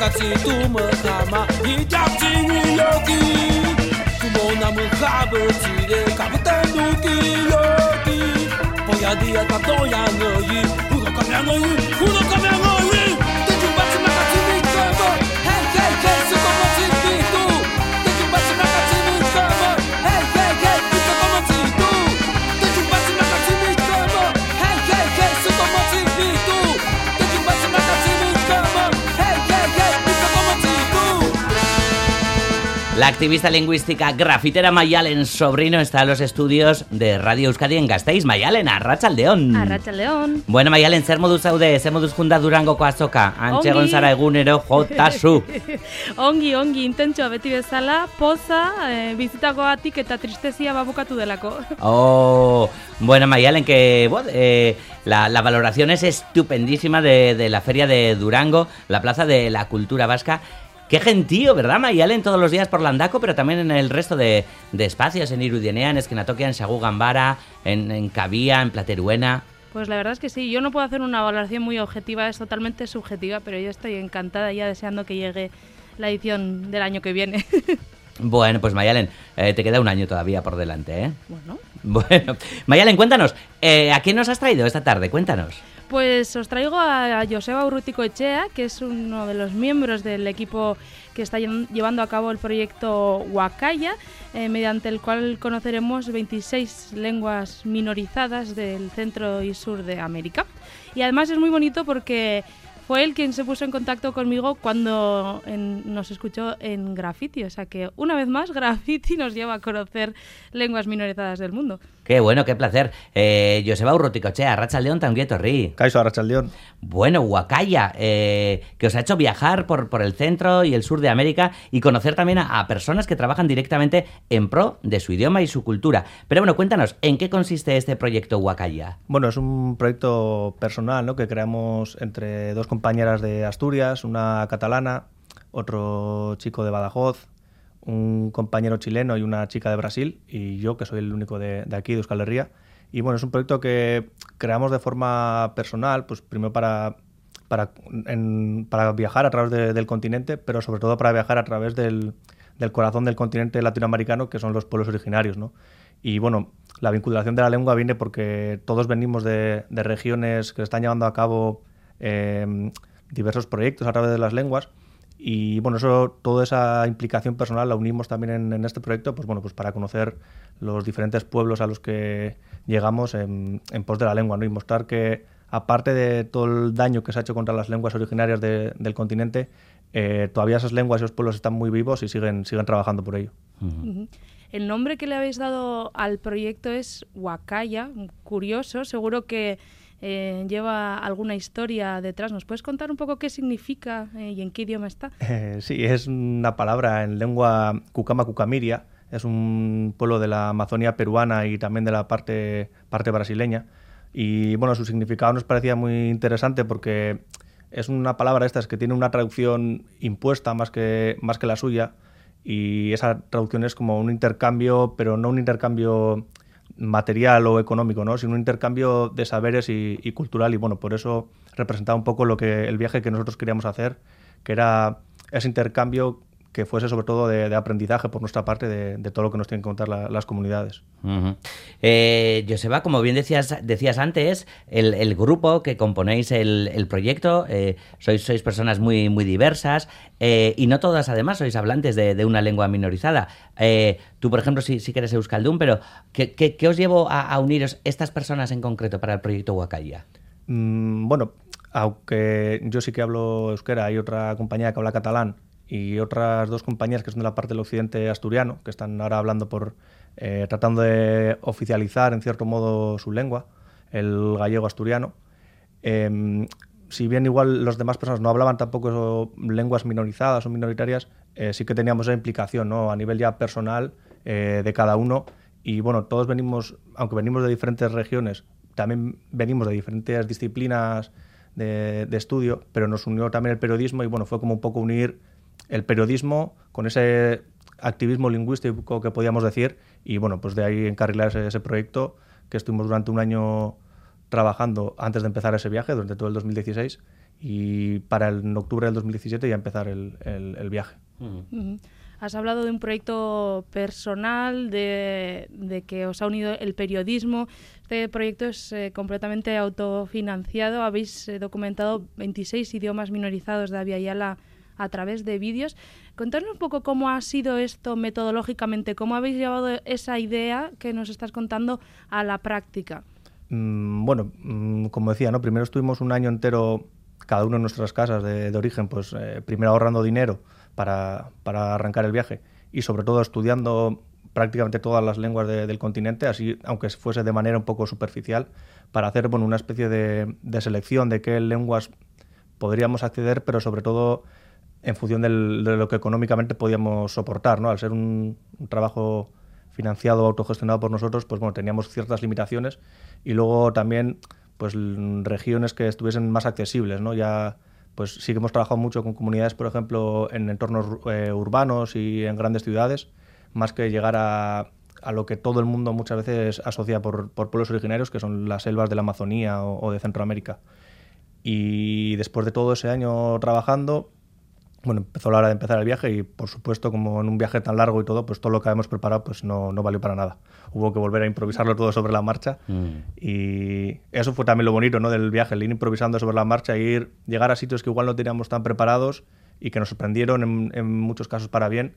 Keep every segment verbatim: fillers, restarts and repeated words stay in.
같이 두머하마 이잡진이 여기 구모나무 가버지에 가부단 누기 여기 보야디야 답도야 너희 후덕가면 너희 후덕가면 너희 대중받지 마같이 미쳐버 헤이 헤이 헤이 수고먼지 비도 대중받지 마같이 미쳐버 헤이 헤이 헤이 수고먼지 비도 대중받지 마같이 미쳐버 헤이 헤이 헤이 수고먼지 비도 대중받지 마같이 미쳐버 헤이 헤이 헤이 수고먼지 비도. La activista lingüística grafitera Maialen Sobrino está en los estudios de Radio Euskadi en Gasteiz. Maialen, arratsaldeon. Arratsaldeon. Bueno, Maialen, zer moduz zaude, zer moduz junda Durangoko azoka? Antxe egon zara egunero jotasu. Ongi, ongi, intentsoa beti bezala, poza, eh, bizitakoatik eta tristezia babukatu delako. Oh, bueno, Maialen, que bueno, eh, la, la valoración es estupendísima de, de la Feria de Durango, la Plaza de la Cultura Vasca. Qué gentío, ¿verdad, Maialen? Todos los días por Landako, pero también en el resto de, de espacios, en Irudienea, en Eskenatokia, en Sagu Gambara, en, en Kabia, en Plateruena. Pues la verdad es que sí, yo no puedo hacer una valoración muy objetiva, es totalmente subjetiva, pero yo estoy encantada ya deseando que llegue la edición del año que viene. Bueno, pues Maialen, eh, te queda un año todavía por delante, ¿eh? Bueno. Bueno, Maialen, cuéntanos, eh, ¿a quién nos has traído esta tarde? Cuéntanos. Pues os traigo a Joseba Urruticoetxea, que es uno de los miembros del equipo que está llevando a cabo el proyecto Huacaya, eh, mediante el cual conoceremos veintiséis lenguas minorizadas del centro y sur de América. Y además es muy bonito porque fue él quien se puso en contacto conmigo cuando en, nos escuchó en Graffiti, o sea que una vez más Graffiti nos lleva a conocer lenguas minorizadas del mundo. Qué bueno, qué placer. Eh, Joseba Urruticoetxea, arratsaldeon ta ongi etorri. Kaixo, arratsaldeon. Bueno, Huacaya, eh, que os ha hecho viajar por, por el centro y el sur de América y conocer también a, a personas que trabajan directamente en pro de su idioma y su cultura. Pero bueno, cuéntanos, ¿en qué consiste este proyecto Huacaya? Bueno, es un proyecto personal, ¿no?, que creamos entre dos compañeras de Asturias, una catalana, otro chico de Badajoz, un compañero chileno y una chica de Brasil, y yo, que soy el único de, de aquí, de Euskal Herria. Y bueno, es un proyecto que creamos de forma personal, pues primero para, para, en, para viajar a través de, del continente, pero sobre todo para viajar a través del, del corazón del continente latinoamericano, que son los pueblos originarios, ¿no? Y bueno, la vinculación de la lengua viene porque todos venimos de, de regiones que se están llevando a cabo eh, diversos proyectos a través de las lenguas. Y bueno, eso, toda esa implicación personal la unimos también en, en este proyecto, pues bueno, pues para conocer los diferentes pueblos a los que llegamos en, en pos de la lengua, ¿no? Y mostrar que, aparte de todo el daño que se ha hecho contra las lenguas originarias de, del continente, eh, todavía esas lenguas y esos pueblos están muy vivos y siguen, siguen trabajando por ello. Uh-huh. El nombre que le habéis dado al proyecto es Huacaya, curioso, seguro que Eh, lleva alguna historia detrás. ¿Nos puedes contar un poco qué significa eh, y en qué idioma está? Eh, sí, es una palabra en lengua cucama cucamiria. Es un pueblo de la Amazonia peruana y también de la parte, parte brasileña. Y bueno, su significado nos parecía muy interesante porque es una palabra estas que tiene una traducción impuesta más que, más que la suya. Y esa traducción es como un intercambio, pero no un intercambio material o económico, ¿no?, sino un intercambio de saberes y, y cultural, y bueno, por eso representaba un poco lo que el viaje que nosotros queríamos hacer, que era ese intercambio que fuese sobre todo de, de aprendizaje por nuestra parte de, de todo lo que nos tienen que contar la, las comunidades. Uh-huh. Eh, Joseba, como bien decías, decías antes, el, el grupo que componéis el, el proyecto, eh, sois, sois personas muy, muy diversas eh, y no todas además sois hablantes de, de una lengua minorizada. Eh, tú, por ejemplo, sí, sí que eres euskaldún, pero ¿qué, qué, qué os llevó a, a uniros estas personas en concreto para el proyecto Huacaya? Mm, bueno, aunque yo sí que hablo euskera, hay otra compañía que habla catalán, y otras dos compañías que son de la parte del occidente asturiano, que están ahora hablando por, eh, tratando de oficializar en cierto modo su lengua, el gallego asturiano. Eh, si bien igual los demás personas no hablaban tampoco lenguas minorizadas o minoritarias, eh, sí que teníamos esa implicación, ¿no?, a nivel ya personal eh, de cada uno. Y bueno, todos venimos, aunque venimos de diferentes regiones, también venimos de diferentes disciplinas de, de estudio, pero nos unió también el periodismo y bueno, fue como un poco unir el periodismo con ese activismo lingüístico que podíamos decir, y bueno, pues de ahí encarrilar ese, ese proyecto que estuvimos durante un año trabajando antes de empezar ese viaje, durante todo el dos mil dieciséis, y para el, en octubre del dos mil diecisiete ya empezar el, el, el viaje. Uh-huh. Has hablado de un proyecto personal, de, de que os ha unido el periodismo. Este proyecto es eh, completamente autofinanciado. Habéis eh, documentado veintiséis idiomas minorizados de Abya Yala a través de vídeos. Contadnos un poco cómo ha sido esto metodológicamente, cómo habéis llevado esa idea que nos estás contando a la práctica. Mm, bueno, mm, como decía, ¿no? Primero estuvimos un año entero, cada uno en nuestras casas de, de origen, pues eh, primero ahorrando dinero para, para arrancar el viaje y sobre todo estudiando prácticamente todas las lenguas de, del continente, así aunque fuese de manera un poco superficial, para hacer bueno, una especie de, de selección de qué lenguas podríamos acceder, pero sobre todo en función del, de lo que económicamente podíamos soportar, ¿no? Al ser un, un trabajo financiado, autogestionado por nosotros, pues bueno, teníamos ciertas limitaciones y luego también pues regiones que estuviesen más accesibles, ¿no? Ya pues sí que hemos trabajado mucho con comunidades, por ejemplo, en entornos eh, urbanos y en grandes ciudades, más que llegar a, a lo que todo el mundo muchas veces asocia por, por pueblos originarios, que son las selvas de la Amazonía o, o de Centroamérica. Y después de todo ese año trabajando, bueno, empezó la hora de empezar el viaje y, por supuesto, como en un viaje tan largo y todo, pues todo lo que habíamos preparado pues no, no valió para nada. Hubo que volver a improvisarlo todo sobre la marcha mm. y eso fue también lo bonito, ¿no? Del viaje, el ir improvisando sobre la marcha, ir llegar a sitios que igual no teníamos tan preparados y que nos sorprendieron en, en muchos casos para bien,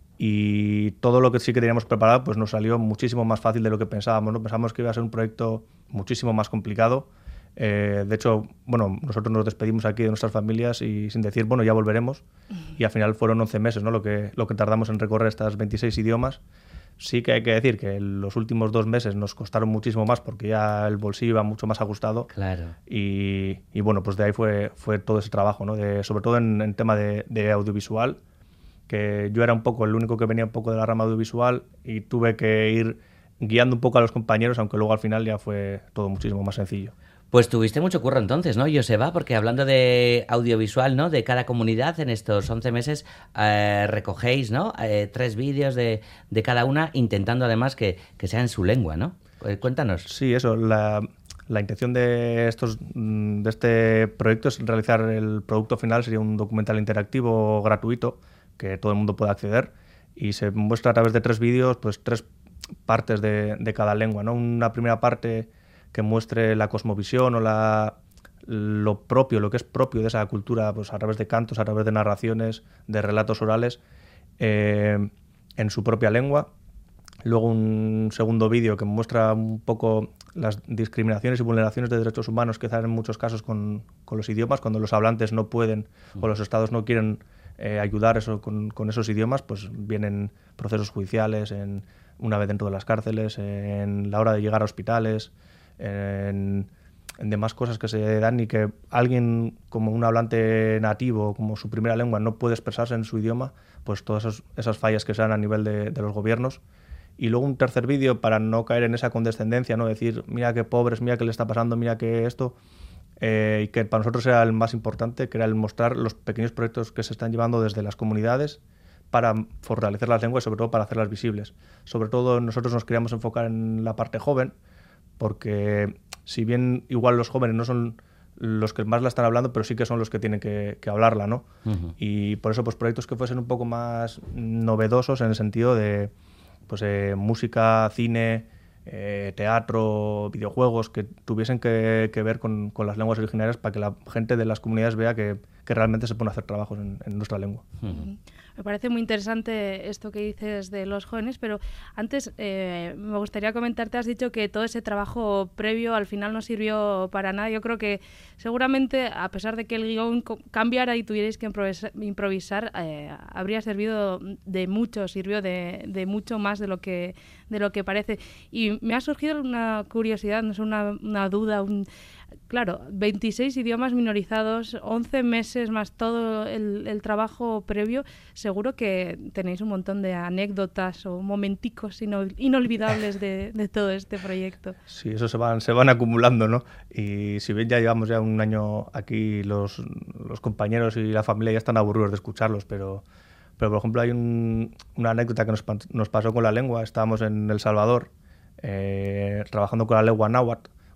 y todo lo que sí que teníamos preparado pues nos salió muchísimo más fácil de lo que pensábamos, ¿no? Pensábamos que iba a ser un proyecto muchísimo más complicado. Eh, de hecho, bueno, nosotros nos despedimos aquí de nuestras familias y sin decir, bueno, ya volveremos. Y al final fueron once meses, ¿no? Lo que, lo que tardamos en recorrer estas veintiséis idiomas. Sí que hay que decir que los últimos dos meses nos costaron muchísimo más porque ya el bolsillo iba mucho más ajustado. Claro. Y, y bueno, pues de ahí fue, fue todo ese trabajo, ¿no? De, sobre todo en, en tema de, de audiovisual, que yo era un poco el único que venía un poco de la rama audiovisual y tuve que ir guiando un poco a los compañeros, aunque luego al final ya fue todo muchísimo más sencillo. Pues tuviste mucho curro entonces, ¿no, Joseba? Porque hablando de audiovisual, ¿no? De cada comunidad, en estos once meses eh, recogéis, ¿no? Eh, tres vídeos de, de cada una, intentando además que, que sea en su lengua, ¿no? Eh, cuéntanos. Sí, eso. La, la intención de, estos, de este proyecto es realizar el producto final, sería un documental interactivo gratuito que todo el mundo pueda acceder y se muestra a través de tres vídeos, pues tres partes de, de cada lengua, ¿no? Una primera parte que muestre la cosmovisión o la, lo propio, lo que es propio de esa cultura, pues a través de cantos, a través de narraciones, de relatos orales, eh, en su propia lengua. Luego un segundo vídeo que muestra un poco las discriminaciones y vulneraciones de derechos humanos que se dan en muchos casos con, con los idiomas, cuando los hablantes no pueden o los estados no quieren eh, ayudar eso, con, con esos idiomas, pues vienen procesos judiciales, en, una vez dentro de las cárceles, en la hora de llegar a hospitales, en, en demás cosas que se dan y que alguien como un hablante nativo, como su primera lengua, no puede expresarse en su idioma, pues todas esas, esas fallas que se dan a nivel de, de los gobiernos. Y luego un tercer vídeo para no caer en esa condescendencia, no decir, mira qué pobres, mira qué le está pasando, mira qué esto, eh, y que para nosotros era el más importante, que era el mostrar los pequeños proyectos que se están llevando desde las comunidades para fortalecer las lenguas y sobre todo para hacerlas visibles. Sobre todo nosotros nos queríamos enfocar en la parte joven, porque si bien igual los jóvenes no son los que más la están hablando, pero sí que son los que tienen que, que hablarla, ¿no? Uh-huh. Y por eso pues proyectos que fuesen un poco más novedosos en el sentido de pues eh, música, cine, eh, teatro, videojuegos, que tuviesen que, que ver con, con las lenguas originarias para que la gente de las comunidades vea que, que realmente se pueden hacer trabajos en, en nuestra lengua. Uh-huh. Me parece muy interesante esto que dices de los jóvenes, pero antes eh, me gustaría comentarte, has dicho que todo ese trabajo previo al final no sirvió para nada. Yo creo que seguramente, a pesar de que el guión cambiara y tuvierais que improvisar, improvisar eh, habría servido de mucho, sirvió de, de mucho más de lo que de lo que parece. Y me ha surgido una curiosidad, no sé, una, una duda, un... Claro, veintiséis idiomas minorizados, once meses más todo el, el trabajo previo. Seguro que tenéis un montón de anécdotas o momenticos inol- inolvidables de, de todo este proyecto. Sí, eso se van, se van acumulando, ¿no? Y si bien ya llevamos ya un año aquí, los, los compañeros y la familia ya están aburridos de escucharlos, pero, pero por ejemplo hay un, una anécdota que nos, nos pasó con la lengua. Estábamos en El Salvador eh, trabajando con la lengua náhuatl,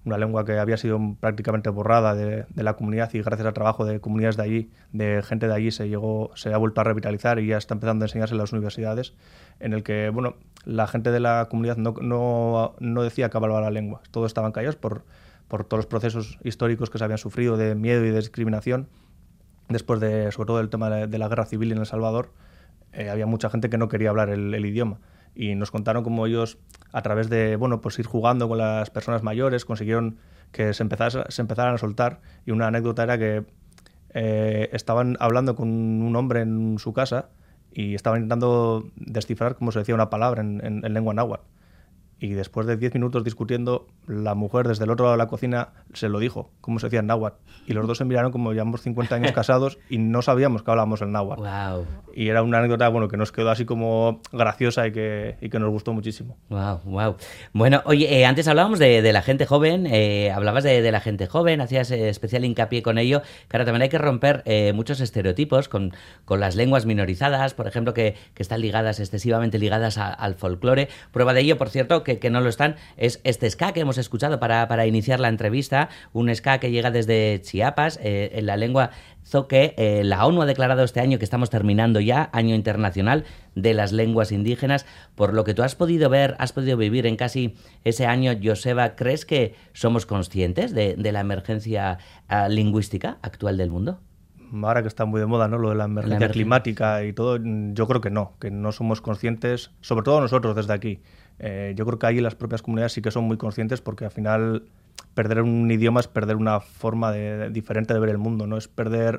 una lengua que había sido prácticamente borrada de, de la comunidad, y gracias al trabajo de comunidades de allí, de gente de allí, se llegó, se ha vuelto a revitalizar y ya está empezando a enseñarse en las universidades, en el que, bueno, la gente de la comunidad no, no, no decía que hablaba la lengua, todos estaban callados por, por todos los procesos históricos que se habían sufrido de miedo y de discriminación, después de, sobre todo, del tema de, de la guerra civil en El Salvador. Eh, había mucha gente que no quería hablar el, el idioma, y nos contaron cómo ellos, a través de, bueno, pues ir jugando con las personas mayores, consiguieron que se, empezase, se empezaran a soltar. Y una anécdota era que eh, estaban hablando con un hombre en su casa y estaban intentando descifrar cómo se decía una palabra en, en, en lengua náhuatl. Y después de diez minutos discutiendo, la mujer desde el otro lado de la cocina se lo dijo, cómo se decía en náhuatl. Y los dos se miraron como llevamos cincuenta años casados y no sabíamos que hablábamos el náhuatl. Wow. Y era una anécdota, bueno, que nos quedó así como graciosa y que, y que nos gustó muchísimo. Wow, wow. Bueno, oye, eh, antes hablábamos de, de la gente joven, eh, hablabas de, de la gente joven, hacías eh, especial hincapié con ello, que ahora también hay que romper eh, muchos estereotipos con, con las lenguas minorizadas, por ejemplo, que, que están ligadas, excesivamente ligadas a, al folclore. Prueba de ello, por cierto, que, que no lo están, es este ska que hemos escuchado para, para iniciar la entrevista, un ska que llega desde Chiapas, eh, en la lengua zoque. Eh, la ONU ha declarado este año que estamos terminando ya, Año Internacional de las Lenguas Indígenas. Por lo que tú has podido ver, has podido vivir en casi ese año, Joseba, ¿crees que somos conscientes de, de la emergencia uh, lingüística actual del mundo? Ahora que está muy de moda, ¿no?, lo de la emergencia, la emergencia climática y todo, yo creo que no, que no somos conscientes, sobre todo nosotros desde aquí. Eh, yo creo que ahí las propias comunidades sí que son muy conscientes, porque al final perder un idioma es perder una forma de, de, diferente de ver el mundo, ¿no? Es perder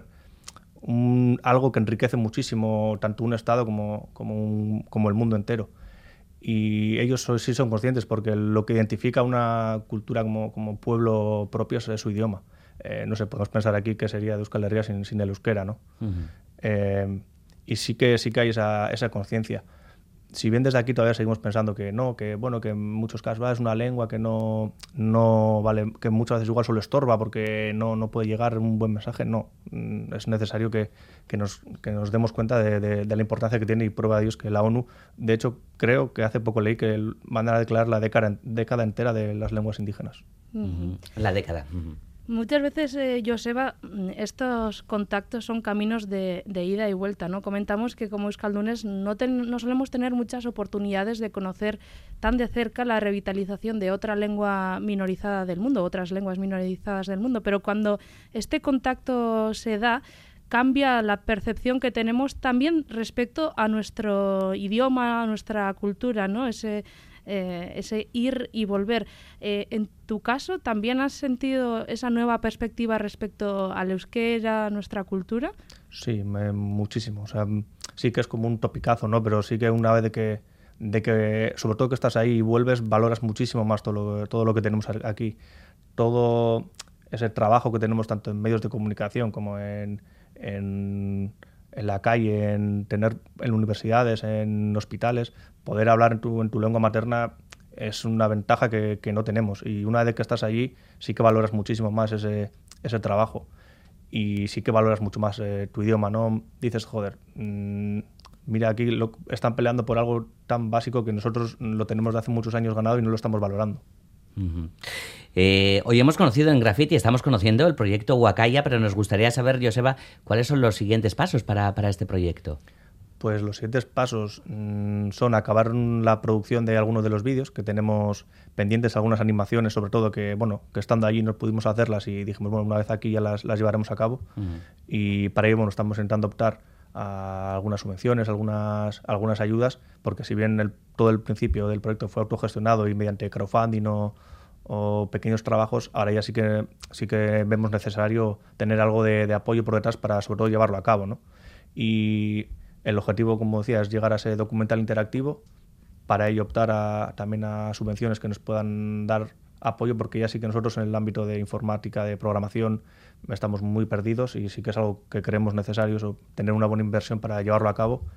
un, algo que enriquece muchísimo tanto un estado como, como, un, como el mundo entero. Y ellos sí son conscientes, porque lo que identifica una cultura como, como pueblo propio es su idioma. Eh, no sé, podemos pensar aquí que sería de Euskal Herria sin, sin el euskera, ¿no? Uh-huh. Eh, y sí que, sí que hay esa, esa conciencia. Si bien desde aquí todavía seguimos pensando que no, que bueno, que en muchos casos es una lengua que no, no vale, que muchas veces igual solo estorba porque no, no puede llegar un buen mensaje, no. Es necesario que, que, nos, que nos demos cuenta de, de, de la importancia que tiene, y prueba de ello es que la ONU, de hecho, creo que hace poco leí que van a declarar la década, década entera de las lenguas indígenas. Uh-huh. La década. Uh-huh. Muchas veces, eh, Joseba, estos contactos son caminos de, de ida y vuelta, ¿no? Comentamos que como euskaldunes no, ten, no solemos tener muchas oportunidades de conocer tan de cerca la revitalización de otra lengua minorizada del mundo, otras lenguas minorizadas del mundo, pero cuando este contacto se da, cambia la percepción que tenemos también respecto a nuestro idioma, a nuestra cultura, ¿no? Ese... Eh, ese ir y volver. Eh, en tu caso, ¿también has sentido esa nueva perspectiva respecto al euskera, a nuestra cultura? Sí, me, muchísimo. O sea, sí que es como un topicazo, ¿no? Pero sí que una vez de que, de que sobre todo que estás ahí y vuelves, valoras muchísimo más todo lo, todo lo que tenemos aquí. Todo ese trabajo que tenemos tanto en medios de comunicación como en... en en la calle, en tener en universidades, en hospitales, poder hablar en tu, en tu lengua materna es una ventaja que, que no tenemos. Y una vez que estás allí, sí que valoras muchísimo más ese, ese trabajo. Y sí que valoras mucho más eh, tu idioma, ¿no? Dices, joder, mmm, mira, aquí lo, están peleando por algo tan básico que nosotros lo tenemos de hace muchos años ganado y no lo estamos valorando. Uh-huh. Eh, hoy hemos conocido en Graffiti, estamos conociendo el proyecto Huacaya, pero nos gustaría saber, Joseba, ¿cuáles son los siguientes pasos para, para este proyecto? Pues los siguientes pasos mmm, son acabar la producción de algunos de los vídeos, que tenemos pendientes algunas animaciones, sobre todo que, bueno, que estando allí no pudimos hacerlas y dijimos, bueno, una vez aquí ya las, las llevaremos a cabo. Uh-huh. Y para ello, bueno, estamos intentando optar a algunas subvenciones, algunas, algunas ayudas, porque si bien el, todo el principio del proyecto fue autogestionado y mediante crowdfunding o, o pequeños trabajos, ahora ya sí que, sí que vemos necesario tener algo de, de apoyo por detrás para sobre todo llevarlo a cabo, ¿no? Y el objetivo, como decía, es llegar a ese documental interactivo, para ello optar a, también a subvenciones que nos puedan dar apoyo, porque ya sí que nosotros en el ámbito de informática, de programación, estamos muy perdidos y sí que es algo que creemos necesario, eso, tener una buena inversión para llevarlo a cabo.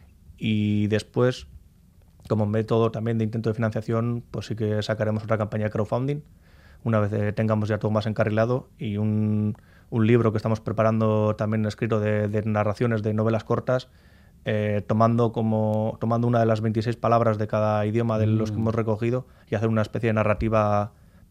Y después, como método también de intento de financiación, pues sí que sacaremos otra campaña de crowdfunding, una vez tengamos ya todo más encarrilado, y un, un libro que estamos preparando también escrito de, de narraciones de novelas cortas, eh, tomando como tomando una de las veintiséis palabras de cada idioma de los que hemos recogido y hacer una especie de narrativa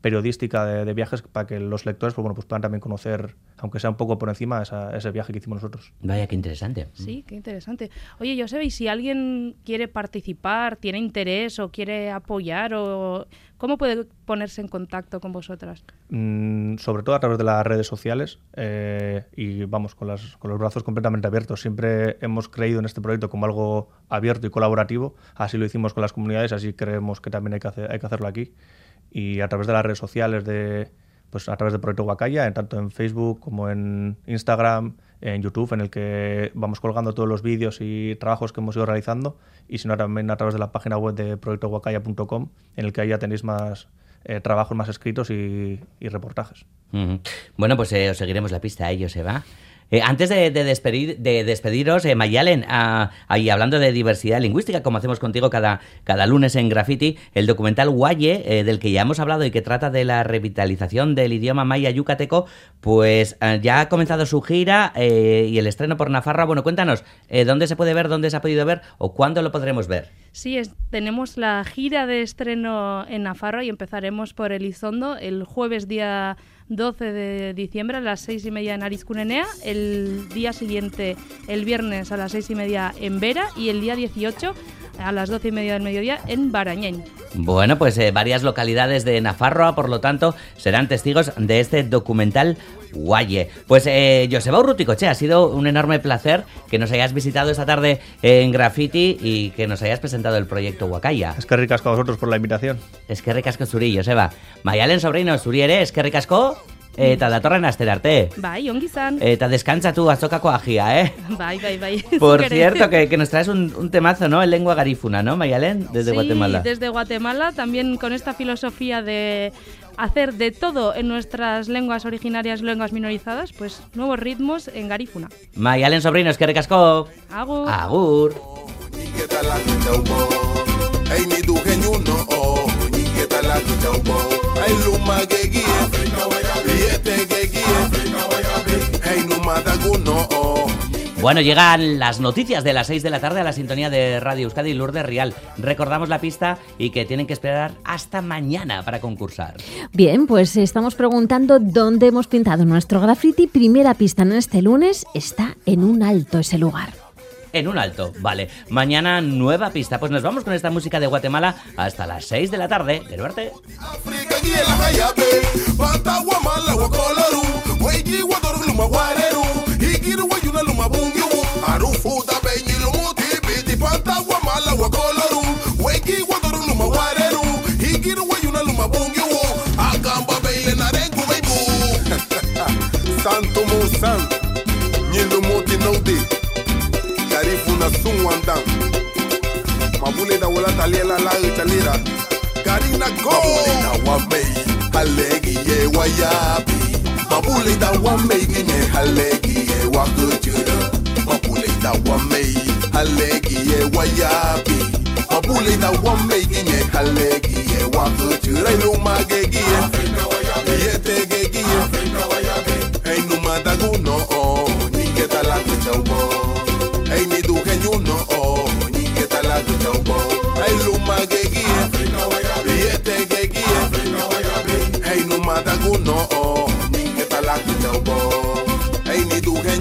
periodística de, de viajes para que los lectores pues, bueno, pues puedan también conocer, aunque sea un poco por encima, esa, ese viaje que hicimos nosotros. Vaya, qué interesante. Sí, qué interesante. Oye, Joseba, y si alguien quiere participar, tiene interés o quiere apoyar, o ¿cómo puede ponerse en contacto con vosotras? Mm, sobre todo a través de las redes sociales eh, y vamos, con, las, con los brazos completamente abiertos. Siempre hemos creído en este proyecto como algo abierto y colaborativo, así lo hicimos con las comunidades, así creemos que también hay que, hacer, hay que hacerlo aquí. Y a través de las redes sociales, de, pues a través del proyecto Huacaya, en, tanto en Facebook como en Instagram, en YouTube, en el que vamos colgando todos los vídeos y trabajos que hemos ido realizando, y sino también a través de la página web de proyecto huacaya punto com, en el que ahí ya tenéis más eh, trabajos más escritos y, y reportajes. Uh-huh. Bueno, pues eh, os seguiremos la pista, ¿eh, Joseba? Eh, antes de, de, despedir, de despediros, eh, Mayalen, ah, ahí hablando de diversidad lingüística, como hacemos contigo cada, cada lunes en Graffiti, el documental Guaye, eh, del que ya hemos hablado y que trata de la revitalización del idioma maya yucateco, pues eh, ya ha comenzado su gira eh, y el estreno por Nafarroa. Bueno, cuéntanos, eh, ¿dónde se puede ver, dónde se ha podido ver o cuándo lo podremos ver? Sí, es, tenemos la gira de estreno en Nafarroa y empezaremos por Elizondo el jueves día doce de diciembre a las seis y media en Arizcunenea, el día siguiente, el viernes a las seis y media en Vera y el día dieciocho a las doce y media del mediodía en Barañén. Bueno, pues eh, varias localidades de Nafarroa, por lo tanto, serán testigos de este documental Guaye. Pues eh, Joseba Urruticoechea, ha sido un enorme placer que nos hayas visitado esta tarde en Graffiti y que nos hayas presentado el proyecto Huacaya. Es que ricasco a vosotros por la invitación. Es que ricasco zuri, Joseba. Mayalen sobrino, zuri ere, es que ricasco. Eta datorren astera arte. Bai, ongi izan. Eta descansa tú, azokako agia, ¿eh? Bai, bai, bai. Por cierto, que, que nos traes un, un temazo, ¿no? En lengua garífuna, ¿no, Mayalen? Desde sí, Guatemala. desde Guatemala, también con esta filosofía de hacer de todo en nuestras lenguas originarias, lenguas minorizadas, pues nuevos ritmos en garífuna. Mayalen sobrino, es que ricasco. Agur. Agur. Bueno, llegan las noticias de las seis de la tarde a la sintonía de Radio Euskadi y Lourdes Rial. Recordamos la pista y que tienen que esperar hasta mañana para concursar. Bien, pues estamos preguntando dónde hemos pintado nuestro graffiti. Primera pista en este lunes está en un alto ese lugar. En un alto, vale. Mañana nueva pista. Pues nos vamos con esta música de Guatemala hasta las seis de la tarde. ¿De verte? Santo Monsan, Nielo Moti Node, Garifuna Sunwandan, Mabule da Wala Talela La Italira, Garina Go, Mabule da Wamei, Halegi Ye Wayabi, Mabule da Wamei Gine, Halegi Ye Wakujura, Mabule da Wamei, Halegi Ye Wayabi, Mabule da Wamei Gine, Halegi Ye Wakujura, Lumagegi, Afrika Wayabi, Yetegegi, Afrika Wayabi. Hey, no mata guno, oh, ni que tal la cuchaubo. Hey, ni du genyuno, oh, ni que tal la cuchaubo. Hey, luma gegi, Afrika Wayabi, yete gegi, Afrika Wayabi. Hey, no mata guno, oh, ni que tal la cuchaubo.